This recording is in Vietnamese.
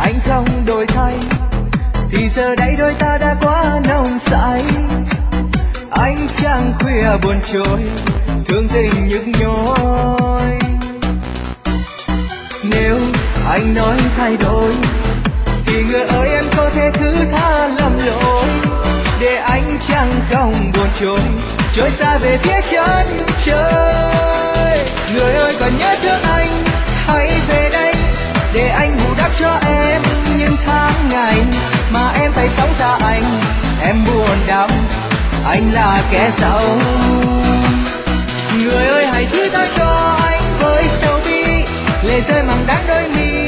anh không đổi thay, thì giờ đây đôi ta đã quá nồng say. Anh trăng khuya buồn trôi, thương tình nhức nhối. Nếu anh nói thay đổi, thì người ơi em có thể thứ tha lầm lỗi, để anh chẳng không buồn trôi, trôi xa về phía chân trời. Người ơi còn nhớ thương anh, hãy về đây, để anh bù đắp cho em những tháng ngày mà em phải sống xa anh. Em buồn đau, anh là kẻ xấu. Người ơi hãy thứ tha cho anh với sầu bi, lệ rơi màng đắng đôi mi.